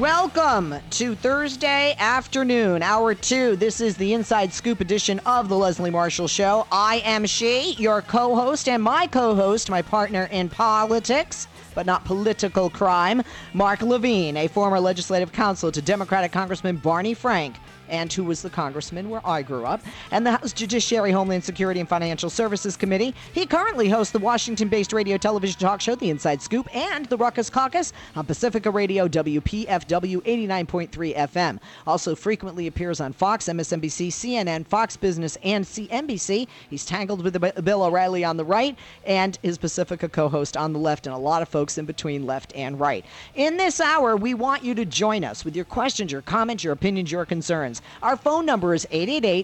Welcome to Thursday afternoon, hour 2. This is the Inside Scoop edition of the Leslie Marshall Show. I am she, your co-host, and my co-host, my partner in politics, but not political crime, Mark Levine, a former legislative counsel to Democratic Congressman Barney Frank, and who was the congressman where I grew up, and the House Judiciary, Homeland Security, and Financial Services Committee. He currently hosts the Washington-based radio television talk show, The Inside Scoop, and the Ruckus Caucus on Pacifica Radio, WPFW 89.3 FM. Also frequently appears on Fox, MSNBC, CNN, Fox Business, and CNBC. He's tangled with Bill O'Reilly on the right, and his Pacifica co-host on the left, and a lot of folks in between left and right. In this hour, we want you to join us with your questions, your comments, your opinions, your concerns. Our phone number is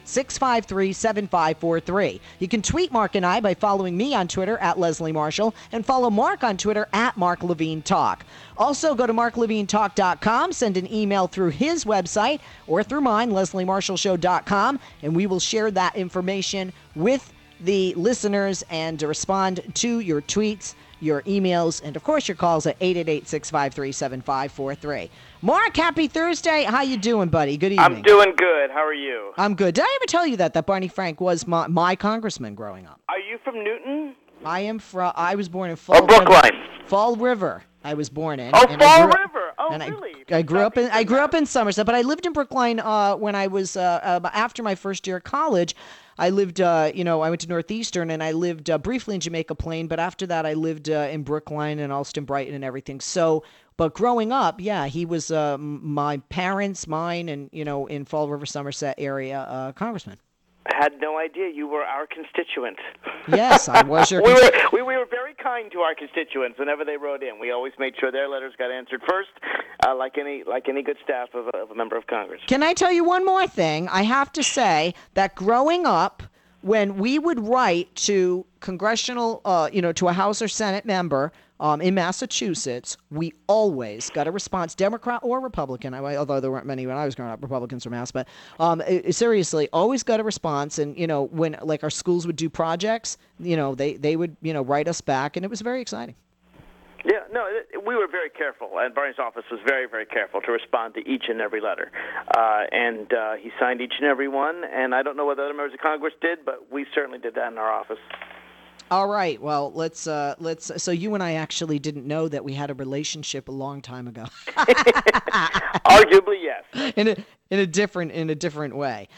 888-653-7543. You can tweet Mark and I by following me on Twitter at Leslie Marshall and follow Mark on Twitter at Mark Levine Talk. Also, go to marklevinetalk.com, send an email through his website or through mine, lesliemarshallshow.com, and we will share that information with the listeners and respond to your tweets, your emails, and of course your calls at 888-653-7543. Mark, happy Thursday. How you doing, buddy? Good evening. I'm doing good. How are you? I'm good. Did I ever tell you that Barney Frank was my congressman growing up? Are you from Newton? I was born in Fall River. Brookline. Fall River. I was born in. Oh, Fall River. Oh, really? I grew up in Somerset, but I lived in Brookline when I was after my first year of college. I lived, I went to Northeastern, and I lived briefly in Jamaica Plain, but after that I lived in Brookline and Allston, Brighton, and everything. So, but growing up, yeah, he was my parents, mine, and, in Fall River, Somerset area, congressman. I had no idea you were our constituent. Yes, I was your constituent. We were very kind to our constituents whenever they wrote in. We always made sure their letters got answered first, like any good staff of a member of Congress. Can I tell you one more thing? I have to say that growing up, when we would write to congressional, to a House or Senate member in Massachusetts, we always got a response, Democrat or Republican, although there weren't many when I was growing up, Republicans from Mass, but seriously, always got a response. And, when like our schools would do projects, they would, write us back, and it was very exciting. Yeah, no, we were very careful, and Barney's office was very, very careful to respond to each and every letter. And he signed each and every one, and I don't know what other members of Congress did, but we certainly did that in our office. All right. Well, let's. So you and I actually didn't know that we had a relationship a long time ago. Arguably, yes. In a different way.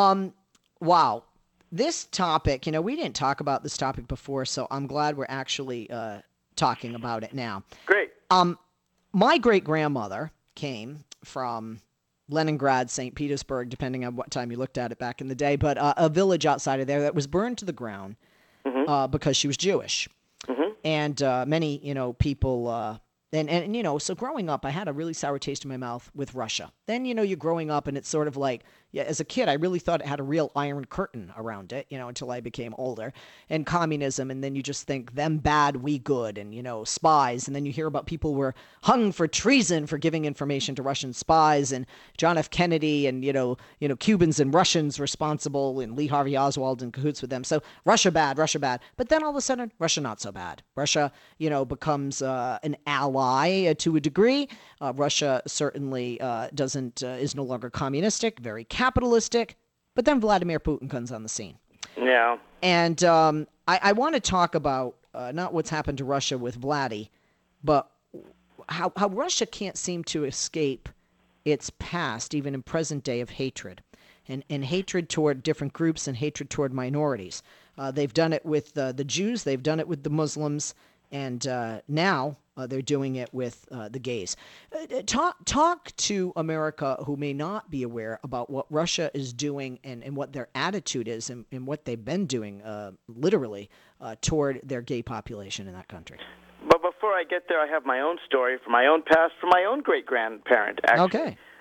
Wow. This topic, we didn't talk about this topic before, so I'm glad we're actually talking about it now. Great. My great-grandmother came from Leningrad, St. Petersburg, depending on what time you looked at it back in the day, but a village outside of there that was burned to the ground. Mm-hmm. Because she was Jewish. Mm-hmm. And many, people, so growing up, I had a really sour taste in my mouth with Russia. Then, you're growing up and it's sort of like, as a kid, I really thought it had a real iron curtain around it, until I became older. And communism, and then you just think, them bad, we good, and, spies. And then you hear about people were hung for treason for giving information to Russian spies, and John F. Kennedy, and, Cubans and Russians responsible, and Lee Harvey Oswald in cahoots with them. So Russia bad. But then all of a sudden, Russia not so bad. Russia, becomes an ally to a degree. Russia certainly is no longer communistic, very capitalistic, but then Vladimir Putin comes on the scene. Yeah. And I want to talk about not what's happened to Russia with Vladdy, but how Russia can't seem to escape its past, even in present day, of hatred. And hatred toward different groups and hatred toward minorities. They've done it with the Jews, they've done it with the Muslims, and now they're doing it with the gays. Talk to America who may not be aware about what Russia is doing and what their attitude is and what they've been doing, literally, toward their gay population in that country. But before I get there, I have my own story from my own past, from my own great-grandparent, actually. Okay.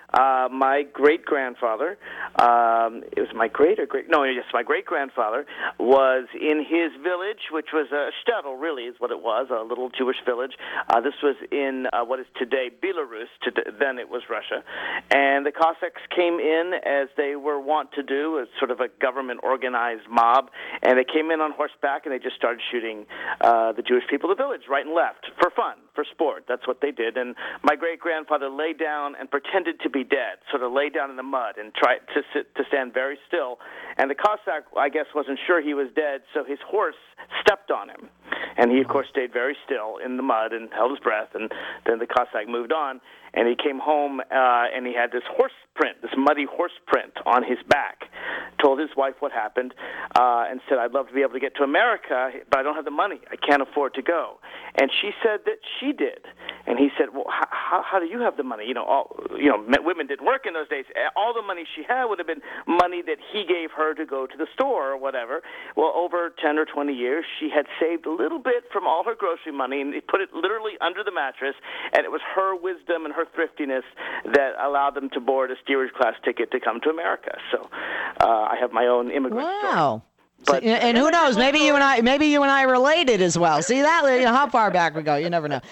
my great-grandfather, it was my my great-grandfather was in his village, which was a shtetl, really is what it was, a little Jewish village. This was in what is today Belarus, then it was Russia. And the Cossacks came in, as they were wont to do, as sort of a government-organized mob, and they came in on horseback, and they just started shooting the Jewish people of the village, right and left, for fun, for sport. That's what they did. And my great-grandfather lay down and pretended to be dead, sort of lay down in the mud and tried to stand very still. And the Cossack, I guess, wasn't sure he was dead, so his horse stepped on him. And he, of course, stayed very still in the mud and held his breath, and then the Cossack moved on. And he came home, and he had this horse print, this muddy horse print on his back. Told his wife what happened, and said, "I'd love to be able to get to America, but I don't have the money. I can't afford to go." And she said that she did. And he said, "Well, how do you have the money? Women didn't work in those days. All the money she had would have been money that he gave her to go to the store or whatever." Well, over 10 or 20 years, she had saved a little bit from all her grocery money, and he put it literally under the mattress, and it was her wisdom and her thriftiness that allowed them to board a steerage class ticket to come to America. So I have my own immigrant story. Wow. But, and who knows? Maybe you and I are related as well. See that? How far back we go? You never know.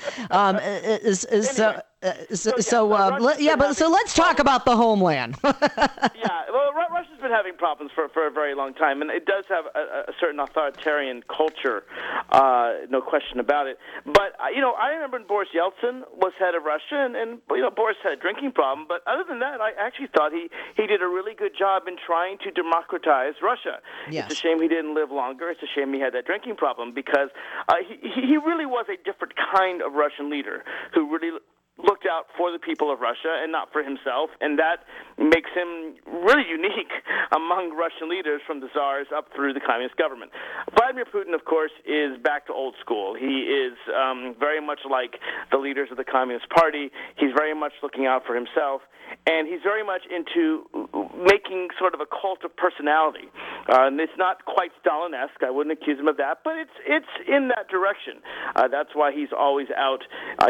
So let's talk about the homeland. Well, Russia's been having problems for a very long time, and it does have a certain authoritarian culture, no question about it. But I remember when Boris Yeltsin was head of Russia, and Boris had a drinking problem. But other than that, I actually thought he did a really good job in trying to democratize Russia. Yes. It's a shame he didn't live longer. It's a shame he had that drinking problem, because he really was a different kind of Russian leader who really looked out for the people of Russia and not for himself, and that makes him really unique among Russian leaders from the czars up through the communist government. Vladimir Putin, of course, is back to old school. He is very much like the leaders of the Communist Party. He's very much looking out for himself, and he's very much into making sort of a cult of personality. And it's not quite Stalin-esque. I wouldn't accuse him of that, but it's in that direction. That's why he's always out,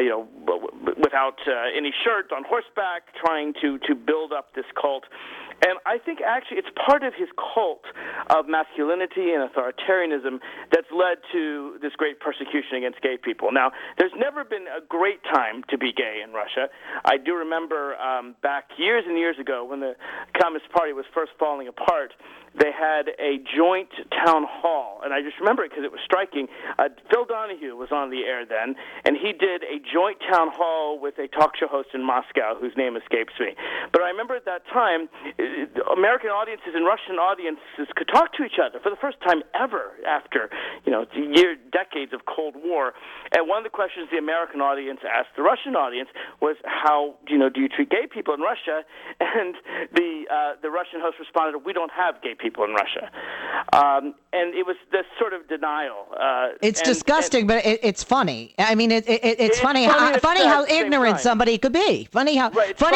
without any shirt, on horseback, trying to build up this cult. And I think actually it's part of his cult of masculinity and authoritarianism that's led to this great persecution against gay people. Now, there's never been a great time to be gay in Russia. I do remember back years and years ago when the Communist Party was first falling apart, they had a joint town hall, and I just remember it because it was striking. Phil Donahue was on the air then, and he did a joint town hall with a talk show host in Moscow whose name escapes me. But I remember at that time, American audiences and Russian audiences could talk to each other for the first time ever after, decades of Cold War. And one of the questions the American audience asked the Russian audience was, how, do you treat gay people in Russia? And the Russian host responded, "We don't have gay people in Russia." And it was this sort of denial. It's disgusting, but it's funny. I mean, it's funny how ignorant somebody could be. Funny, yeah,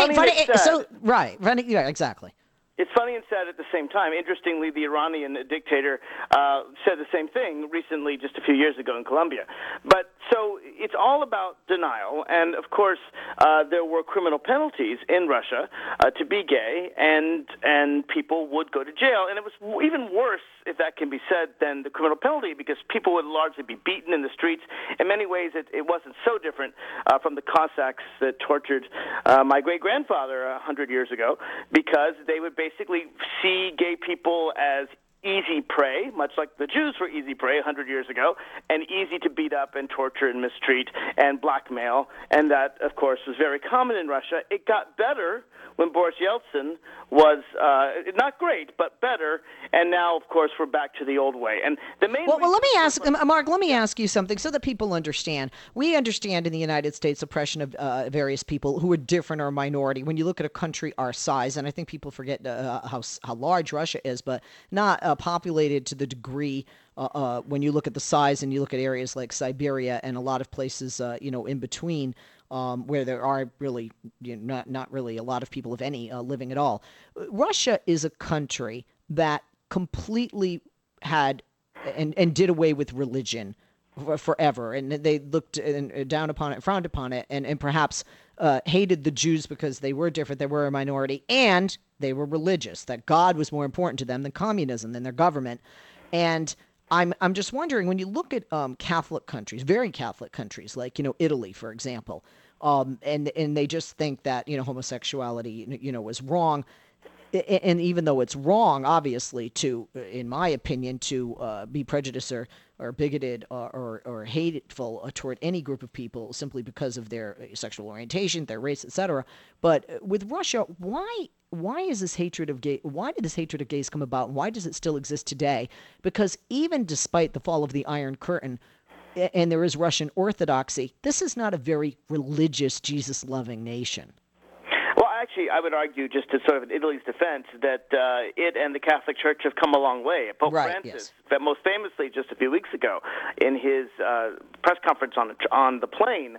exactly. It's funny and sad at the same time. Interestingly, the Iranian dictator said the same thing recently, just a few years ago in Colombia. But so it's all about denial. And, of course, there were criminal penalties in Russia to be gay, and people would go to jail. And it was even worse, if that can be said, than the criminal penalty, because people would largely be beaten in the streets. In many ways, it wasn't so different from the Cossacks that tortured my great-grandfather 100 years ago, because they would basically see gay people as easy prey, much like the Jews were easy prey 100 years ago, and easy to beat up and torture and mistreat and blackmail. And that, of course, was very common in Russia. It got better when Boris Yeltsin was not great, but better. And now, of course, we're back to the old way. And the main well, let me ask, Mark, let me ask you something so that people understand. We understand in the United States oppression of various people who are different or a minority. When you look at a country our size, and I think people forget how large Russia is, but not populated to the degree when you look at the size and you look at areas like Siberia and a lot of places, in between, where there are really not really a lot of people, if any, living at all. Russia is a country that completely had and did away with religion forever, and they looked down upon it, frowned upon it, and perhaps hated the Jews because they were different, they were a minority, and they were religious, that God was more important to them than communism, than their government. And I'm just wondering, when you look at Catholic countries, very Catholic countries, like, Italy, for example, and they just think that, homosexuality, was wrong. And even though it's wrong, obviously, in my opinion, to be prejudiced or bigoted or hateful toward any group of people simply because of their sexual orientation, their race, etc. But with Russia, why is this hatred of gay? Why did this hatred of gays come about? And why does it still exist today? Because even despite the fall of the Iron Curtain, and there is Russian Orthodoxy, this is not a very religious, Jesus-loving nation. Actually, I would argue, just to sort of Italy's defense, that it and the Catholic Church have come a long way. Pope Francis, that most famously just a few weeks ago, in his press conference on the plane,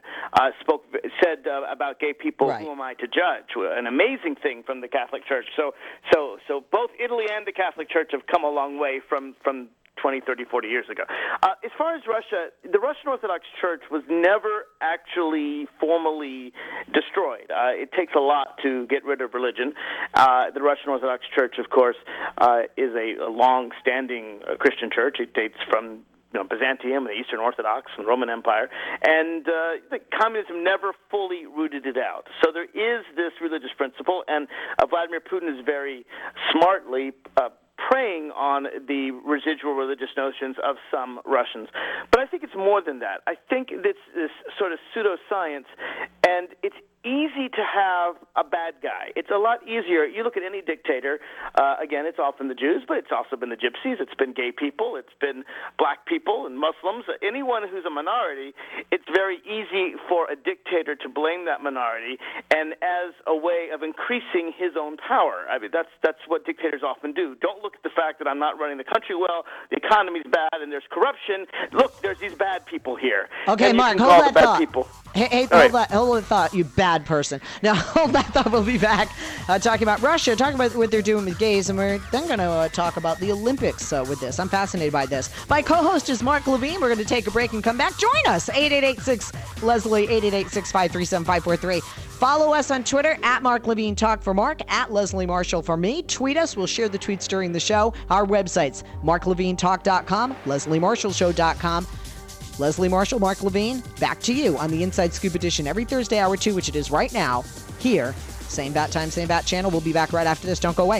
said about gay people, who am I to judge? An amazing thing from the Catholic Church. So both Italy and the Catholic Church have come a long way from 20, 30, 40 years ago. As far as Russia, the Russian Orthodox Church was never actually formally destroyed. It takes a lot to get rid of religion. The Russian Orthodox Church, of course, is a long-standing Christian church. It dates from Byzantium, the Eastern Orthodox, and Roman Empire, and the communism never fully rooted it out. So there is this religious principle, and Vladimir Putin is very smartly preying on the residual religious notions of some Russians. But I think it's more than that. I think it's this sort of pseudoscience, and it's easy to have a bad guy. It's a lot easier. You look at any dictator, again, it's often the Jews, but it's also been the Gypsies, it's been gay people, it's been black people and Muslims. Anyone who's a minority, it's very easy for a dictator to blame that minority, and as a way of increasing his own power. I mean, that's what dictators often do. Don't look at the fact that I'm not running the country well, the economy's bad, and there's corruption. Look, there's these bad people here. Okay, Mark, hold that thought. Hold that thought, you bad person. Now, hold that thought. We'll be back talking about Russia, talking about what they're doing with gays, and we're then going to talk about the Olympics with this. I'm fascinated by this. My co-host is Mark Levine. We're going to take a break and come back. Join us, 888-6-LESLIE, 888-653-7543. Follow us on Twitter, at Mark Levine Talk for Mark, at Leslie Marshall for me. Tweet us. We'll share the tweets during the show. Our websites, marklevinetalk.com, lesliemarshallshow.com. Leslie Marshall, Mark Levine, back to you on the Inside Scoop edition every Thursday, hour 2, which it is right now, here. Same bat time, same bat channel. We'll be back right after this. Don't go away.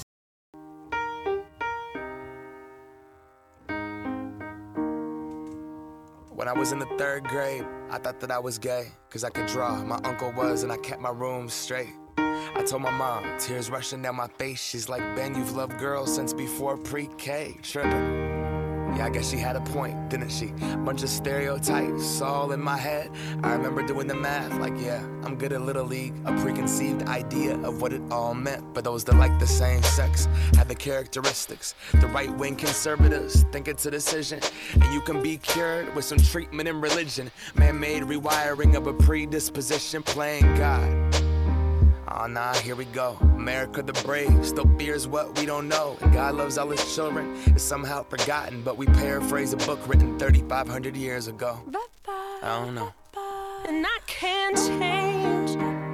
When I was in the 3rd grade, I thought that I was gay, cause I could draw. My uncle was, and I kept my room straight. I told my mom, tears rushing down my face. She's like, Ben, you've loved girls since before pre-K. Tripping. Yeah, I guess she had a point, didn't she? Bunch of stereotypes all in my head. I remember doing the math, like, yeah, I'm good at Little League. A preconceived idea of what it all meant. But those that like the same sex had the characteristics. The right-wing conservatives think it's a decision, and you can be cured with some treatment in religion. Man-made rewiring of a predisposition, playing God. Oh, nah, here we go. America the brave still fears what we don't know. And God loves all his children. It's somehow forgotten, but we paraphrase a book written 3,500 years ago. I don't know. And I can't change,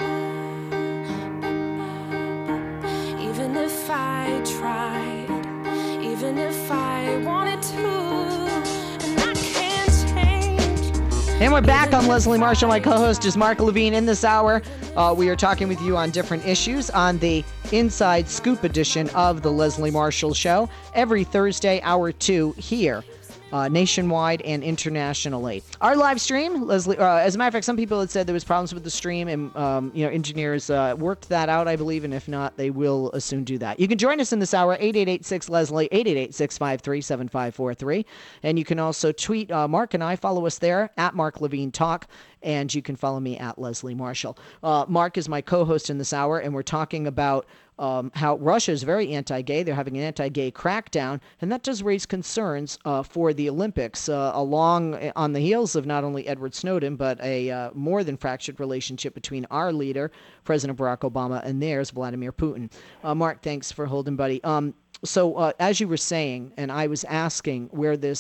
even if I tried, even if I wanted to. And I can't change. And we're back. I'm Leslie Marshall. My co-host is Mark Levine. In this hour, we are talking with you on different issues on the Inside Scoop edition of the Leslie Marshall Show every Thursday, hour 2, here, nationwide and internationally. Our live stream, Leslie. As a matter of fact, some people had said there was problems with the stream, and engineers worked that out, I believe, and if not, they will soon do that. You can join us in this hour, 888-6-LESLIE, 888-653-7543, and you can also tweet Mark and I. Follow us there, at Mark Levine Talk. And you can follow me at Leslie Marshall. Mark is my co-host in this hour, and we're talking about how Russia is very anti-gay. They're having an anti-gay crackdown, and that does raise concerns for the Olympics, along on the heels of not only Edward Snowden, but a more than fractured relationship between our leader, President Barack Obama, and theirs, Vladimir Putin. Mark, thanks for holding, buddy. So as you were saying, and I was asking where this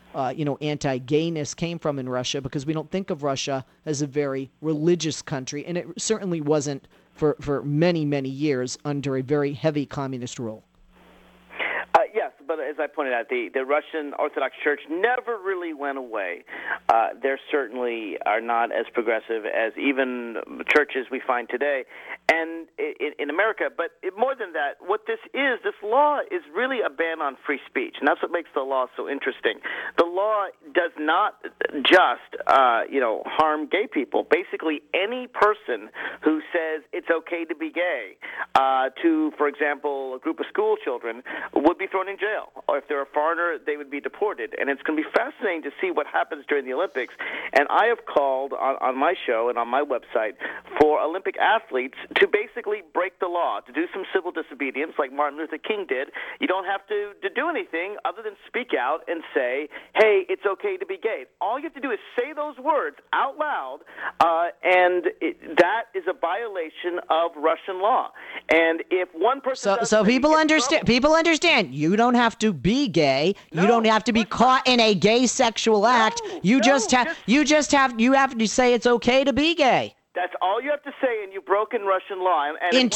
anti-gayness came from in Russia, because we don't think of Russia as a very religious country, and it certainly wasn't for many, many years under a very heavy communist rule. Yes, but as I pointed out, the Russian Orthodox Church never really went away. They certainly are not as progressive as even churches we find today and in America. But more than that, what this law is really a ban on free speech, and that's what makes the law so interesting. The law does not just, harm gay people. Basically, any person who says it's okay to be gay to, for example, a group of school children would be thrown in jail. Or if they're a foreigner, they would be deported. And it's going to be fascinating to see what happens during the Olympics. And I have called on my show and on my website for Olympic athletes to basically break the law, to do some civil disobedience like Martin Luther King did. You don't have to do anything other than speak out and say, hey, it's okay to be gay. All you have to do is say those words out loud, and that is a violation of Russian law. And if one person so people understand you don't have to be gay. You don't have to be caught in a gay sexual act. You have to say it's okay to be gay. That's all you have to say, and you've broken Russian law. And in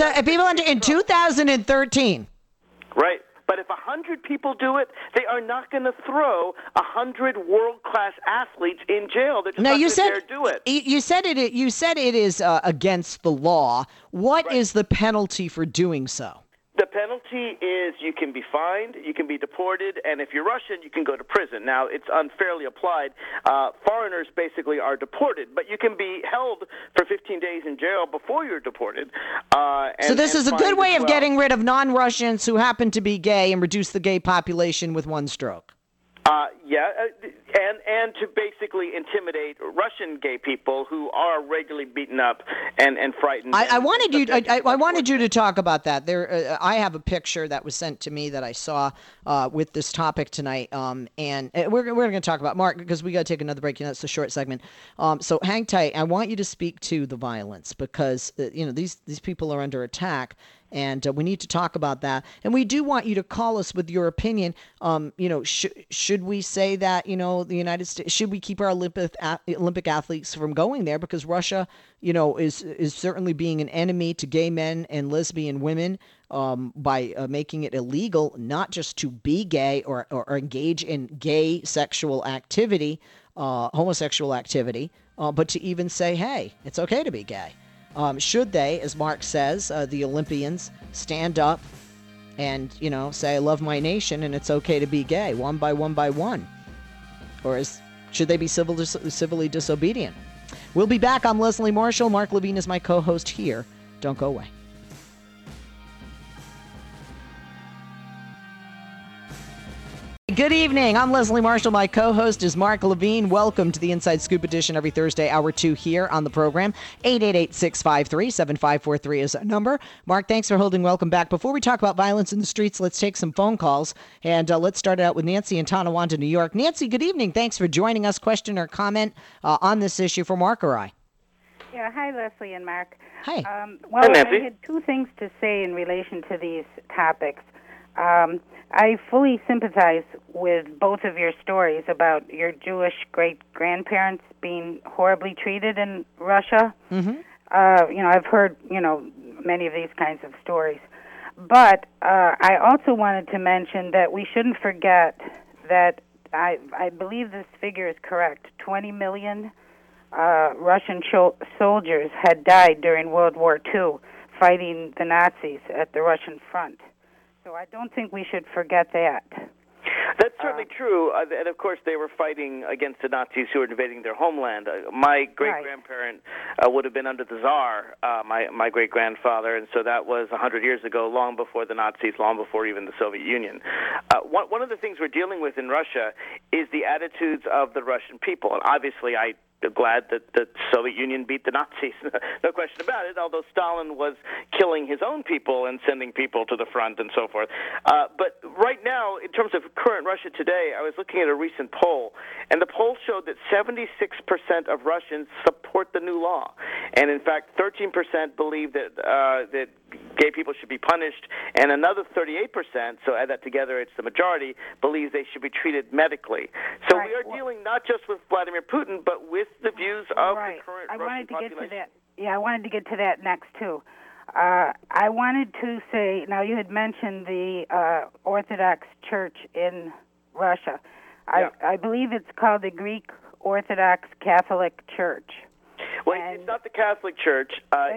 2013. Right. But if 100 people do it, they are not going to throw 100 world-class athletes in jail. They're just not going to dare do it. You said it is against the law. What is the penalty for doing so? The penalty is you can be fined, you can be deported, and if you're Russian, you can go to prison. Now, it's unfairly applied. Foreigners basically are deported, but you can be held for 15 days in jail before you're deported. So this is a good way of getting rid of non-Russians who happen to be gay and reduce the gay population with one stroke. And to basically intimidate Russian gay people who are regularly beaten up and frightened. I wanted you to talk about that. I have a picture that was sent to me that I saw with this topic tonight, and we're going to talk about Mark because we got to take another break. That's a short segment. So hang tight. I want you to speak to the violence because these people are under attack. And we need to talk about that. And we do want you to call us with your opinion. Should we say that, the United States, should we keep our Olympic athletes from going there? Because Russia, is certainly being an enemy to gay men and lesbian women by making it illegal, not just to be gay or engage in gay sexual activity, homosexual activity, but to even say, hey, it's okay to be gay. Should they, as Mark says, the Olympians, stand up and, say, I love my nation and it's okay to be gay, one by one? Or should they be civilly disobedient? We'll be back. I'm Leslie Marshall. Mark Levine is my co-host here. Don't go away. Good evening. I'm Leslie Marshall. My co-host is Mark Levine. Welcome to the Inside Scoop edition every Thursday, hour 2 here on the program. 888-653-7543 is our number. Mark, thanks for holding. Welcome back. Before we talk about violence in the streets, let's take some phone calls. And let's start out with Nancy in Tonawanda, New York. Nancy, good evening. Thanks for joining us. Question or comment on this issue for Mark or I? Yeah, hi, Leslie and Mark. Hi. Hi, Nancy. I had two things to say in relation to these topics. I fully sympathize with both of your stories about your Jewish great-grandparents being horribly treated in Russia. Mm-hmm. I've heard, many of these kinds of stories. But I also wanted to mention that we shouldn't forget that I believe this figure is correct. 20 million Russian soldiers had died during World War II fighting the Nazis at the Russian front. So I don't think we should forget that. That's certainly true. And, of course, they were fighting against the Nazis who were invading their homeland. My great-grandparent would have been under the Tsar, my great-grandfather, and so that was 100 years ago, long before the Nazis, long before even the Soviet Union. One of the things we're dealing with in Russia is the attitudes of the Russian people. And obviously, I glad that the Soviet Union beat the Nazis. No question about it, although Stalin was killing his own people and sending people to the front and so forth. But right now, in terms of current Russia today, I was looking at a recent poll, and the poll showed that 76% of Russians support the new law. And in fact, 13% believe that gay people should be punished, and another 38%, so add that together, it's the majority, believes they should be treated medically. So we are dealing not just with Vladimir Putin, but with the views of the current Russian population. Get to that. Yeah, I wanted to get to that next, too. I wanted to say, now you had mentioned the Orthodox Church in Russia. I believe it's called the Greek Orthodox Catholic Church. Well, it's not the Catholic Church.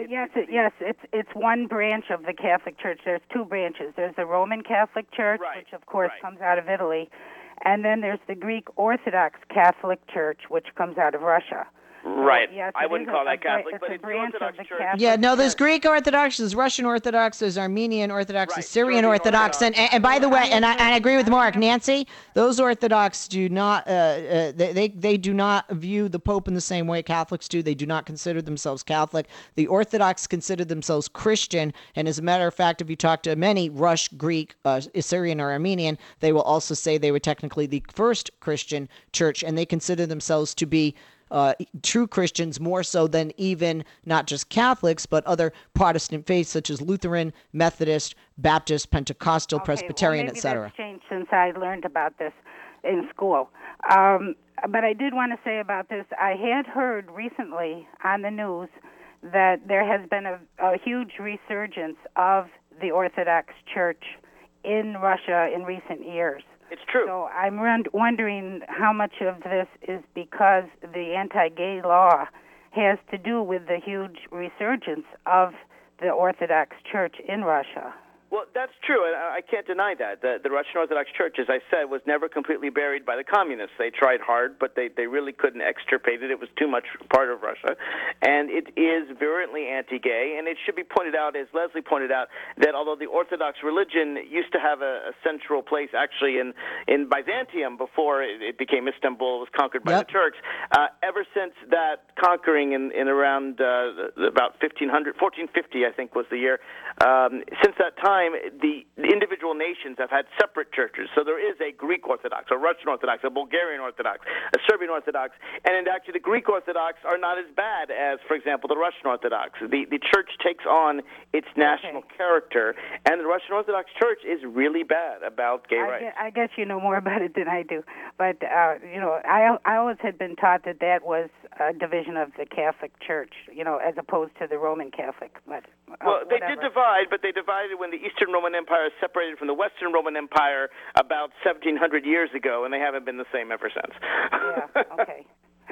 It's one branch of the Catholic Church. There's two branches. There's the Roman Catholic Church, which of course comes out of Italy, and then there's the Greek Orthodox Catholic Church, which comes out of Russia. Right. So, yes, I wouldn't call that Catholic, but it's a branch Orthodox of the Church. Catholic Yeah, no, there's Church. Greek Orthodox, there's Russian Orthodox, there's Armenian Orthodox, there's Syrian Orthodox, and by the way, and I agree with Mark, Nancy, those Orthodox do not, they do not view the Pope in the same way Catholics do. They do not consider themselves Catholic. The Orthodox consider themselves Christian, and as a matter of fact, if you talk to many Rush, Greek, Syrian, or Armenian, they will also say they were technically the first Christian church, and they consider themselves to be true Christians more so than even not just Catholics, but other Protestant faiths such as Lutheran, Methodist, Baptist, Pentecostal, Presbyterian, etc. That's changed since I learned about this in school. But I did want to say about this, I had heard recently on the news that there has been a huge resurgence of the Orthodox Church in Russia in recent years. It's true. So I'm wondering how much of this is because the anti-gay law has to do with the huge resurgence of the Orthodox Church in Russia. Well, that's true, and I can't deny that. The Russian Orthodox Church, as I said, was never completely buried by the communists. They tried hard, but they really couldn't extirpate it. It was too much part of Russia. And it is virulently anti-gay, and it should be pointed out, as Leslie pointed out, that although the Orthodox religion used to have a central place actually in Byzantium before it became Istanbul, was conquered by the Turks, ever since that conquering in around about 1450, I think was the year, since that time, the individual nations have had separate churches. So there is a Greek Orthodox, a Russian Orthodox, a Bulgarian Orthodox, a Serbian Orthodox, and actually the Greek Orthodox are not as bad as, for example, the Russian Orthodox. The church takes on its national character, and the Russian Orthodox Church is really bad about gay rights. I guess you know more about it than I do. But, I always had been taught that was a division of the Catholic Church, as opposed to the Roman Catholic. But, well, they did divide, but they divided when the Eastern Roman Empire separated from the Western Roman Empire about 1,700 years ago, and they haven't been the same ever since. Yeah, okay.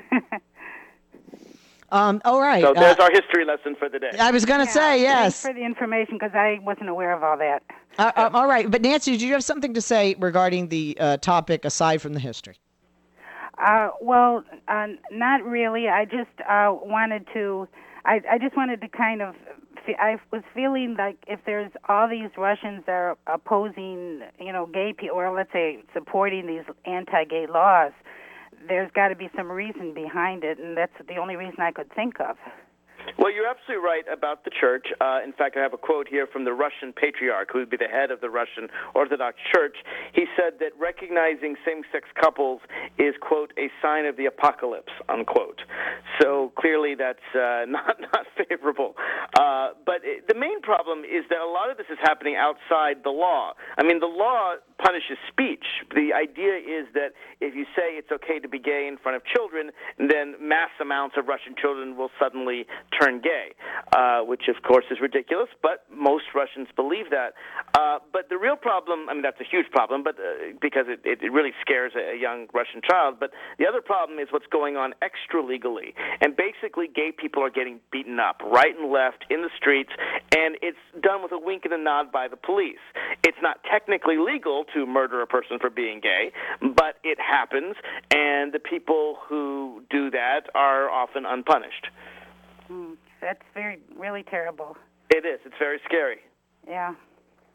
All right. So there's our history lesson for the day. I was going to say, yes. Thanks for the information, because I wasn't aware of all that. All right. But Nancy, do you have something to say regarding the topic aside from the history? Well, not really. I just wanted to. I just wanted to kind of. I was feeling like if there's all these Russians that are opposing, gay people, or let's say supporting these anti-gay laws, there's got to be some reason behind it, and that's the only reason I could think of. Well, you're absolutely right about the church. In fact, I have a quote here from the Russian patriarch, who would be the head of the Russian Orthodox Church. He said that recognizing same-sex couples is, quote, a sign of the apocalypse, unquote. So clearly that's not favorable. But the main problem is that a lot of this is happening outside the law. I mean, the law punishes speech. The idea is that if you say it's okay to be gay in front of children, then mass amounts of Russian children will suddenly turn gay, which of course is ridiculous, but most Russians believe that. But the real problem, I mean, that's a huge problem, but because it really scares a young Russian child, but the other problem is what's going on extra-legally. And basically, gay people are getting beaten up right and left in the streets, and it's done with a wink and a nod by the police. It's not technically legal to murder a person for being gay, but it happens, and the people who do that are often unpunished. That's really terrible. It is. It's very scary. Yeah.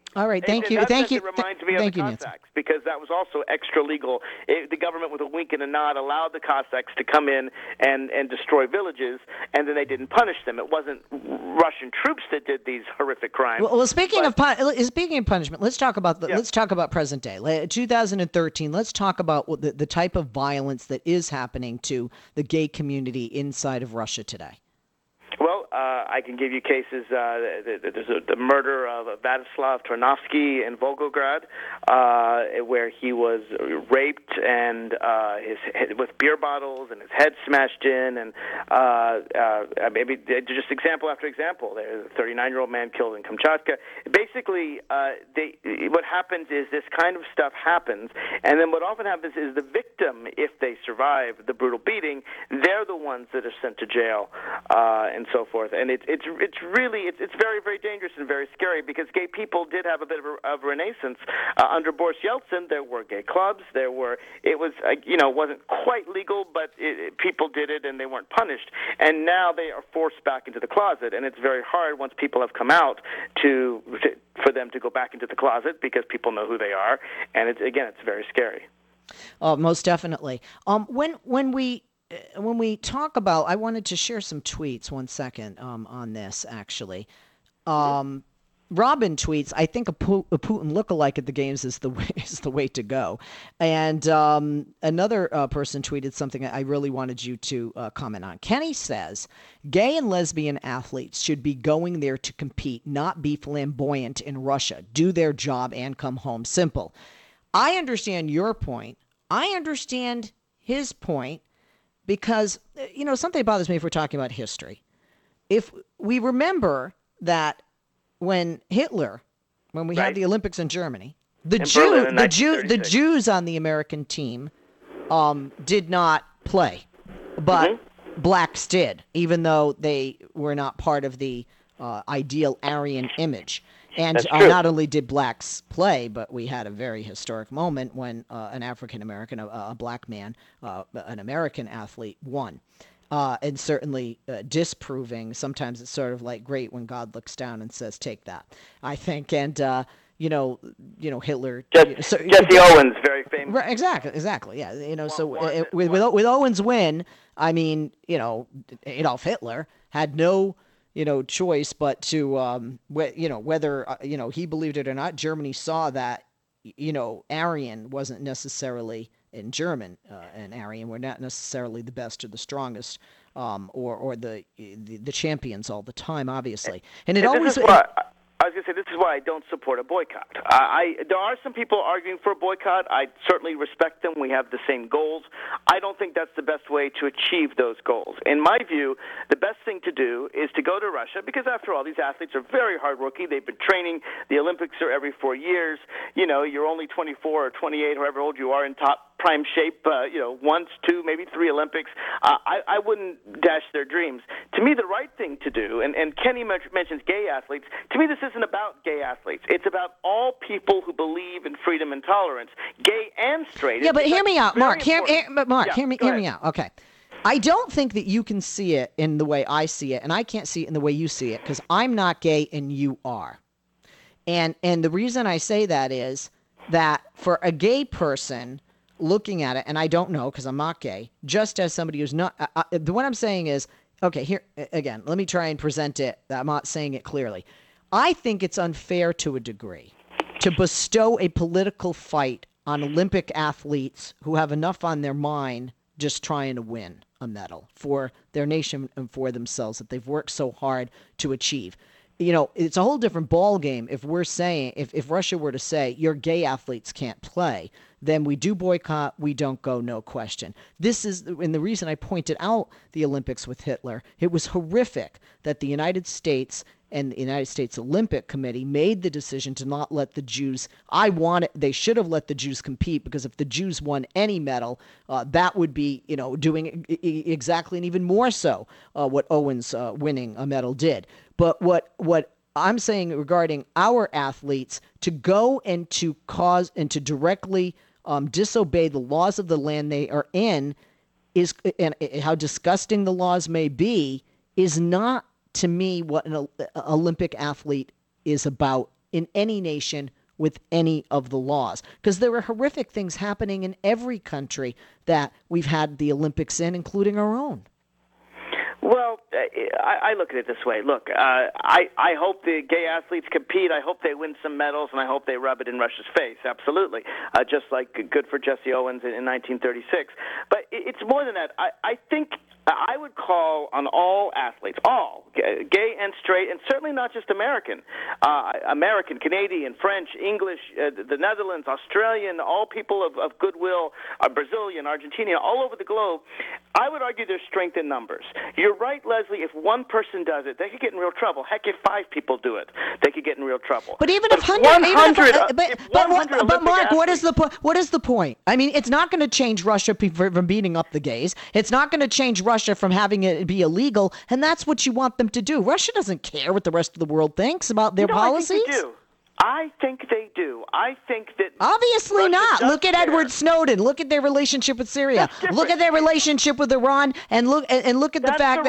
All right, thank In you. that Thank sense, you. It reminds me of Thank the you, Nancy. Cossacks, because that was also extra legal. The government, with a wink and a nod, allowed the Cossacks to come in and destroy villages, and then they didn't punish them. It wasn't Russian troops that did these horrific crimes. Well, speaking of punishment, let's talk about let's talk about present day, 2013. Let's talk about the type of violence that is happening to the gay community inside of Russia today. Well, I can give you cases. There's the murder of Vladislav Tarnovsky in Volgograd, where he was raped and with beer bottles and his head smashed in, and maybe just example after example. There's a 39-year-old man killed in Kamchatka. Basically, what happens is this kind of stuff happens, and then what often happens is the victim, if they survive the brutal beating, they're the ones that are sent to jail. And so forth, and it's really very, very dangerous and very scary, because gay people did have a bit of a renaissance under Boris Yeltsin. There were gay clubs. It wasn't quite legal, but people did it and they weren't punished. And now they are forced back into the closet, and it's very hard once people have come out for them to go back into the closet, because people know who they are, and it's very scary. Most definitely. When we talk about, I wanted to share some tweets. 1 second on this, actually. Robin tweets, "I think a Putin lookalike at the games is the way to go." And another person tweeted something I really wanted you to comment on. Kenny says, "Gay and lesbian athletes should be going there to compete, not be flamboyant in Russia. Do their job and come home. Simple." I understand your point. I understand his point. Because, something bothers me if we're talking about history. If we remember that when we had the Olympics in Germany, the Jews on the American team did not play, but blacks did, even though they were not part of the ideal Aryan image. And not only did blacks play, but we had a very historic moment when an African-American, a black man, an American athlete won. And certainly disproving, sometimes it's sort of like great when God looks down and says, take that, I think. And, Hitler. Jesse Owens, very famous. Right, exactly. Yeah. With Owens' win, I mean, Adolf Hitler had no choice but to, whether, he believed it or not, Germany saw that, Aryan wasn't necessarily in German, and Aryan were not necessarily the best or the strongest, or the champions all the time, obviously. And it always. I was going to say, this is why I don't support a boycott. There are some people arguing for a boycott. I certainly respect them. We have the same goals. I don't think that's the best way to achieve those goals. In my view, the best thing to do is to go to Russia, because after all, these athletes are very hardworking. They've been training. The Olympics are every 4 years. You're only 24 or 28, however old you are, in top prime shape, once, two, maybe three Olympics. I wouldn't dash their dreams. To me, the right thing to do, and Kenny mentions gay athletes, to me this isn't about gay athletes. It's about all people who believe in freedom and tolerance, gay and straight. Yeah, but hear me out, Mark. Hear me out. Okay. I don't think that you can see it in the way I see it, and I can't see it in the way you see it, because I'm not gay and you are. And the reason I say that is that for a gay person looking at it, and I don't know because I'm not gay, just as somebody who's not, what I'm saying is, okay, here, again, let me try and present it. I'm not saying it clearly. I think it's unfair to a degree to bestow a political fight on Olympic athletes who have enough on their mind just trying to win a medal for their nation and for themselves that they've worked so hard to achieve. It's a whole different ball game if we're saying, if Russia were to say your gay athletes can't play, then we do boycott, we don't go, no question. And the reason I pointed out the Olympics with Hitler, it was horrific that the United States and the United States Olympic Committee made the decision to not let the Jews, they should have let the Jews compete, because if the Jews won any medal, that would be, doing exactly, and even more so, what Owens winning a medal did. But what I'm saying regarding our athletes, to go and to cause and to directly disobey the laws of the land they are in, is, and how disgusting the laws may be, is not, to me, what an Olympic athlete is about in any nation with any of the laws, because there are horrific things happening in every country that we've had the Olympics in, including our own. Well, I look at it this way. Look, I hope the gay athletes compete. I hope they win some medals, and I hope they rub it in Russia's face. Absolutely, just like good for Jesse Owens in 1936. But it's more than that. I think I would call on all athletes, all gay and straight, and certainly not just American, Canadian, French, English, the Netherlands, Australian, all people of goodwill, Brazilian, Argentinian, all over the globe. I would argue there's strength in numbers. You're right, Leslie. If one person does it, they could get in real trouble. Heck, if 5 people do it, they could get in real trouble. But even if 100, but Mark, what is the point? I mean, it's not going to change Russia from beating up the gays. It's not going to change Russia from having it be illegal, and that's what you want them to do. Russia doesn't care what the rest of the world thinks about their policies. I think they do. I think that obviously Russia not. Look at care. Edward Snowden. Look at their relationship with Syria. Look at their relationship with Iran, and look at the fact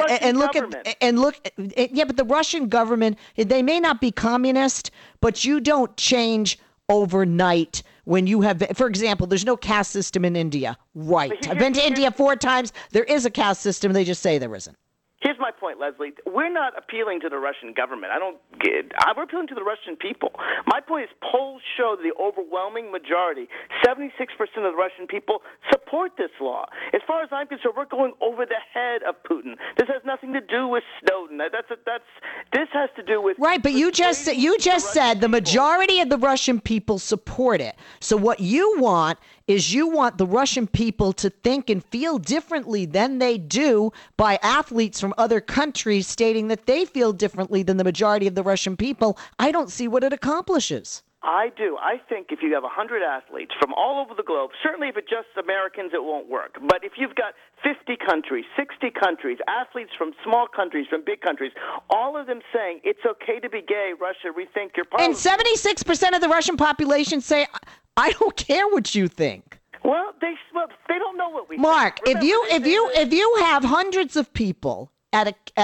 that but the Russian government, they may not be communist, but you don't change overnight. When you have, for example, there's no caste system in India. Right. I've been to India 4 times. There is a caste system. They just say there isn't. Here's my point, Leslie. We're not appealing to the Russian government. We're appealing to the Russian people. My point is polls show that the overwhelming majority, 76% of the Russian people, support this law. As far as I'm concerned, we're going over the head of Putin. This has nothing to do with Snowden. This has to do with right. But you just said the majority of the Russian people support it. So what you want is the Russian people to think and feel differently than they do by athletes from other countries stating that they feel differently than the majority of the Russian people. I don't see what it accomplishes. I do. I think if you have 100 athletes from all over the globe, certainly if it's just Americans, it won't work. But if you've got 50 countries, 60 countries, athletes from small countries, from big countries, all of them saying it's okay to be gay, Russia, rethink your policy. And 76% of the Russian population say, I don't care what you think. Well, they don't know what we Mark, think. if you have hundreds of people at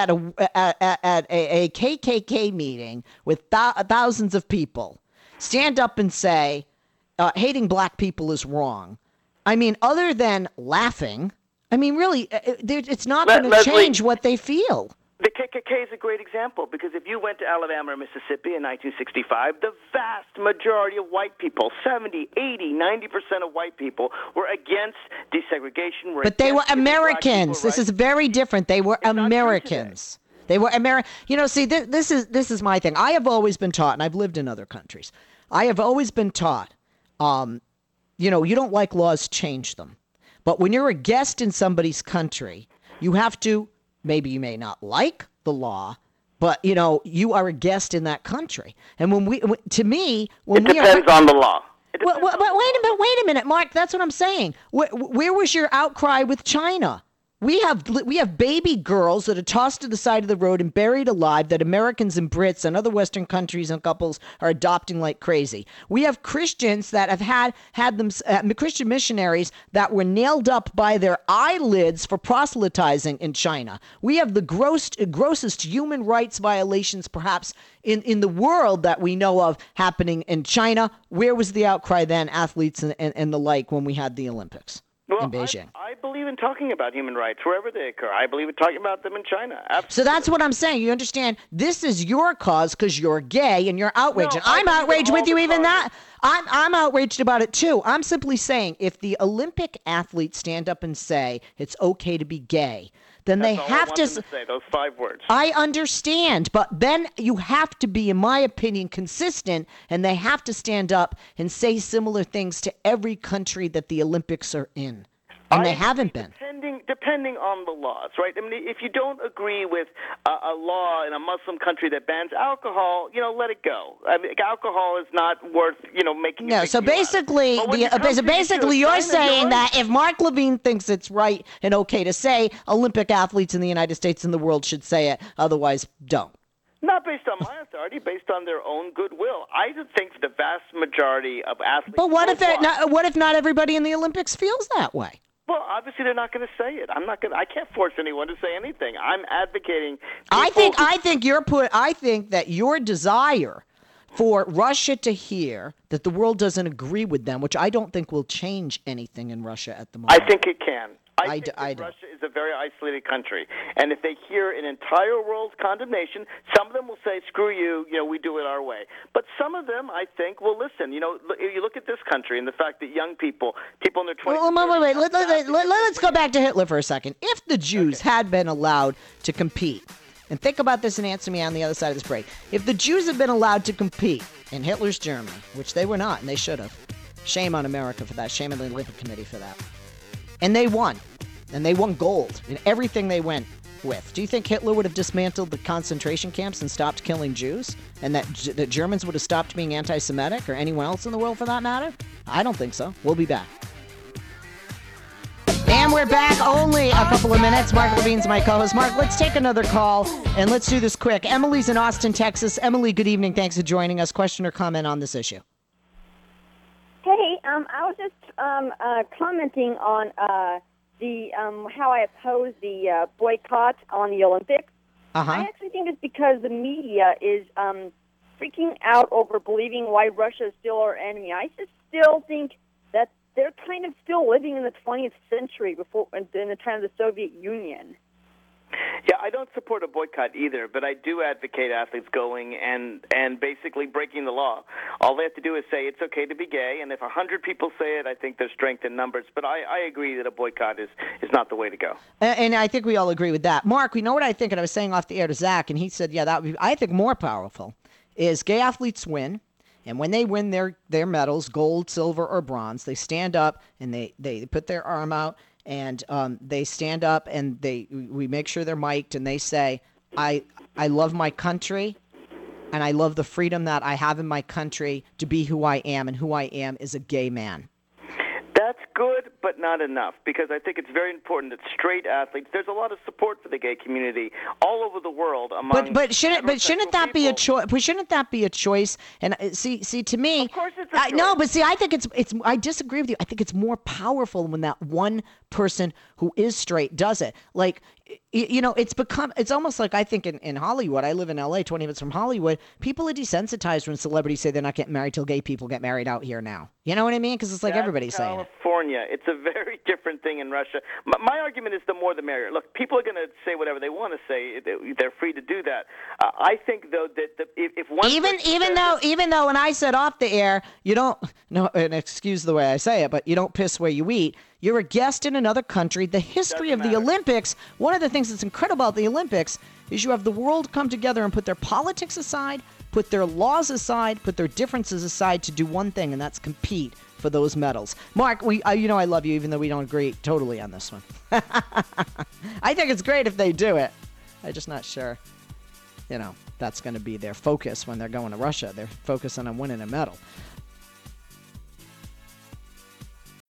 a KKK meeting with thousands of people stand up and say hating black people is wrong. I mean, other than laughing, I mean, really, it's not going to change what they feel. The KKK is a great example because if you went to Alabama or Mississippi in 1965, the vast majority of white people, 70, 80, 90% of white people, were against desegregation. But they were Americans. This is very different. They were Americans. They were American. You know, see, this is my thing. I have always been taught, and I've lived in other countries. I have always been taught, you don't like laws, change them. But when you're a guest in somebody's country, you have to. Maybe you may not like the law, but you are a guest in that country. And it depends on the law. But wait a minute, Mark. That's what I'm saying. Where was your outcry with China? We have baby girls that are tossed to the side of the road and buried alive that Americans and Brits and other Western countries and couples are adopting like crazy. We have Christians that have had them Christian missionaries that were nailed up by their eyelids for proselytizing in China. We have the grossest human rights violations perhaps in the world that we know of happening in China. Where was the outcry then, athletes and the like, when we had the Olympics? In Beijing. I believe in talking about human rights wherever they occur. I believe in talking about them in China. Absolutely. So that's what I'm saying. You understand? This is your cause because you're gay and you're outraged. No, and I'm outraged with you even that. I'm outraged about it too. I'm simply saying if the Olympic athletes stand up and say it's okay to be gay, then That's they all have I want them to say, those 5 words. I understand, but then you have to be, in my opinion, consistent, and they have to stand up and say similar things to every country that the Olympics are in. And they haven't been. Depending on the laws, right? I mean, if you don't agree with a law in a Muslim country that bans alcohol, let it go. I mean, alcohol is not worth, making. No, so basically, you're saying that if Mark Levine thinks it's right and okay to say, Olympic athletes in the United States and the world should say it, otherwise don't. Not based on my authority, based on their own goodwill. I think the vast majority of athletes. But what if not everybody in the Olympics feels that way? Well, obviously they're not going to say it. I can't force anyone to say anything. I'm advocating. I think that your desire for Russia to hear that the world doesn't agree with them, which I don't think will change anything in Russia at the moment. I think it can. I think don't. Russia is a very isolated country, and if they hear an entire world's condemnation, some of them will say, "Screw you," we do it our way. But some of them, I think, will listen. You look at this country and the fact that young people in their 20s. Well, wait. Let's go back to Hitler for a second. If the Jews had been allowed to compete, and think about this and answer me on the other side of this break. If the Jews had been allowed to compete in Hitler's Germany, which they were not, and they should have, shame on America for that. Shame on the Olympic Committee for that. And they won. And they won gold in everything they went with. Do you think Hitler would have dismantled the concentration camps and stopped killing Jews? And that the Germans would have stopped being anti-Semitic, or anyone else in the world for that matter? I don't think so. We'll be back. And we're back. Only a couple of minutes. Mark Levine's my co-host. Mark, let's take another call, and let's do this quick. Emily's in Austin, Texas. Emily, good evening. Thanks for joining us. Question or comment on this issue? Hey, I was just commenting on how I oppose the boycott on the Olympics. I actually think it's because the media is freaking out over believing why Russia is still our enemy. I just still think that they're kind of still living in the 20th century in the time of the Soviet Union. Yeah, I don't support a boycott either, but I do advocate athletes going and basically breaking the law. All they have to do is say it's okay to be gay, and if 100 people say it, I think there's strength in numbers. But I agree that a boycott is not the way to go. And I think we all agree with that. Mark, you know what I think, and I was saying off the air to Zach, and he said, yeah, that would be, I think more powerful is gay athletes win. And when they win their medals, gold, silver, or bronze, they stand up and they put their arm out and they stand up and we make sure they're mic'd and they say, I love my country and I love the freedom that I have in my country to be who I am, and who I am is a gay man. That's good, but not enough, because I think it's very important that straight athletes. There's a lot of support for the gay community all over the world. But shouldn't that be a choice? Shouldn't that be a choice? And see, to me, of course it's a choice. No, but see, I think it's. I disagree with you. I think it's more powerful when that one person who is straight does it. Like, it's almost like, I think in Hollywood, I live in LA, 20 minutes from Hollywood, people are desensitized when celebrities say they're not getting married till gay people get married out here now. You know what I mean? Because it's like everybody's saying it. California, it's a very different thing in Russia. My argument is the more the merrier. Look, people are going to say whatever they want to say. They're free to do that. I think, though, that if one even though when I said off the air, you don't, no, and excuse the way I say it, but you don't piss where you eat. You're a guest in another country. The history of the Olympics, one of the things that's incredible about the Olympics is you have the world come together and put their politics aside, put their laws aside, put their differences aside to do one thing, and that's compete for those medals. Mark, I love you even though we don't agree totally on this one. I think it's great if they do it. I'm just not sure, that's going to be their focus when they're going to Russia. They're focusing on winning a medal.